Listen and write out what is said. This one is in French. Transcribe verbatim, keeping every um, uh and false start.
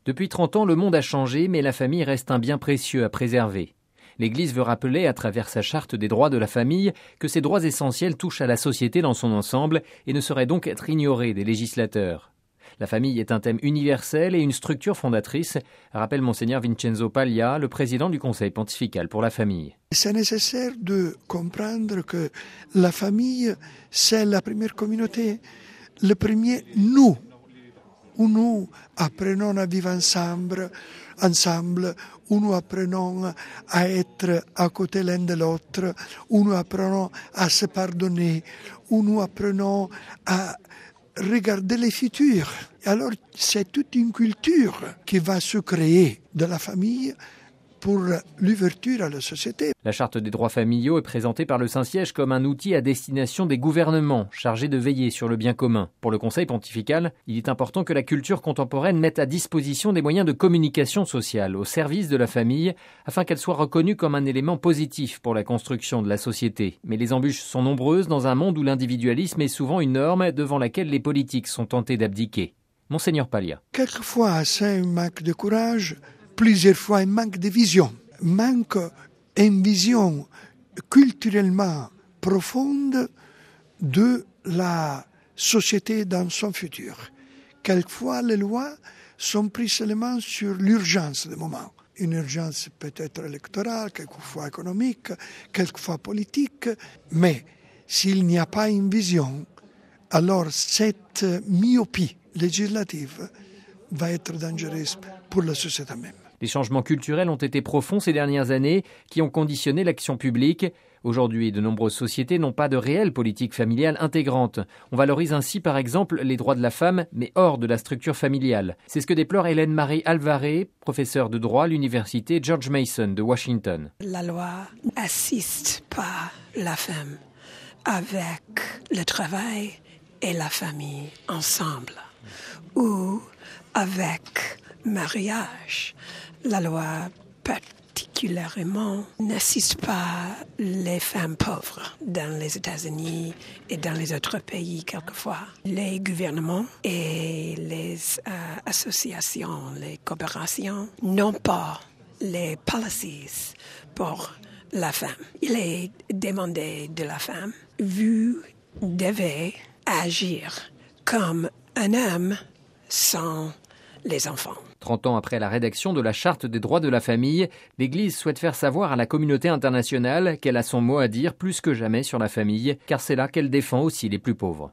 Depuis trente ans, le monde a changé, mais la famille reste un bien précieux à préserver. L'Église veut rappeler, à travers sa charte des droits de la famille, que ces droits essentiels touchent à la société dans son ensemble et ne sauraient donc être ignorés des législateurs. La famille est un thème universel et une structure fondatrice, rappelle Monseigneur Vincenzo Paglia, le président du Conseil pontifical pour la famille. C'est nécessaire de comprendre que la famille, c'est la première communauté, le premier nous, où nous apprenons à vivre ensemble, ensemble, où nous apprenons à être à côté l'un de l'autre, où nous apprenons à se pardonner, où nous apprenons à regarder les futurs. Alors, c'est toute une culture qui va se créer de la famille pour l'ouverture à la société. La charte des droits familiaux est présentée par le Saint-Siège comme un outil à destination des gouvernements chargés de veiller sur le bien commun. Pour le Conseil pontifical, il est important que la culture contemporaine mette à disposition des moyens de communication sociale au service de la famille afin qu'elle soit reconnue comme un élément positif pour la construction de la société. Mais les embûches sont nombreuses dans un monde où l'individualisme est souvent une norme devant laquelle les politiques sont tentés d'abdiquer. Monseigneur Paglia. Quelquefois, c'est un manque de courage. Plusieurs fois, un manque de vision, manque une vision culturellement profonde de la société dans son futur. Quelquefois, les lois sont prises seulement sur l'urgence du moment. Une urgence peut-être électorale, quelquefois économique, quelquefois politique, mais s'il n'y a pas une vision, alors cette myopie législative va être dangereuse pour la société même. Les changements culturels ont été profonds ces dernières années qui ont conditionné l'action publique. Aujourd'hui, de nombreuses sociétés n'ont pas de réelle politique familiale intégrante. On valorise ainsi par exemple les droits de la femme, mais hors de la structure familiale. C'est ce que déplore Hélène Marie Alvarez, professeure de droit à l'université George Mason de Washington. La loi n'assiste pas la femme avec le travail et la famille ensemble, ou avec mariage. La loi particulièrement n'assiste pas les femmes pauvres dans les États-Unis et dans les autres pays quelquefois. Les gouvernements et les euh, associations, les coopérations n'ont pas les policies pour la femme. Il est demandé de la femme, vous devez agir comme un homme sans les enfants. trente ans après la rédaction de la Charte des droits de la famille, l'Église souhaite faire savoir à la communauté internationale qu'elle a son mot à dire plus que jamais sur la famille, car c'est là qu'elle défend aussi les plus pauvres.